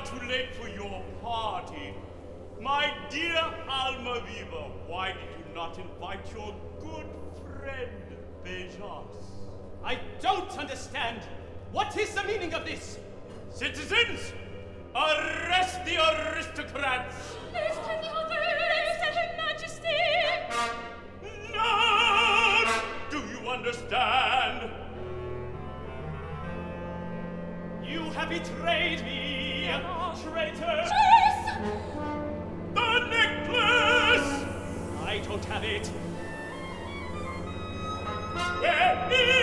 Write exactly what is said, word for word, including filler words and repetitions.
not too late for your party. My dear Almaviva, why did you not invite your good friend, Bejas? I don't understand. What is the meaning of this? Citizens, arrest the aristocrats! Est the others, Her Majesty! No! Do you understand? You have betrayed me, traitor! Yes! The necklace! I don't have it. Where is